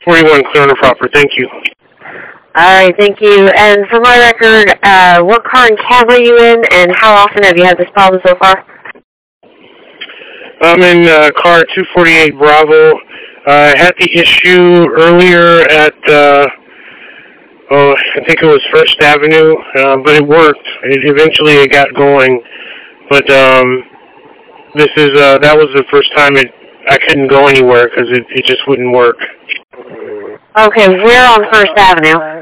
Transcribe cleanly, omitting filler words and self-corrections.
41 Corner proper. Thank you. All right, thank you. And for my record, what car and cab are you in, and how often have you had this problem so far? I'm in car 248 Bravo. I had the issue earlier at, I think it was First Avenue, but it worked. Eventually it got going. But this is that was the first time I couldn't go anywhere because it just wouldn't work. Okay, we're on First Avenue.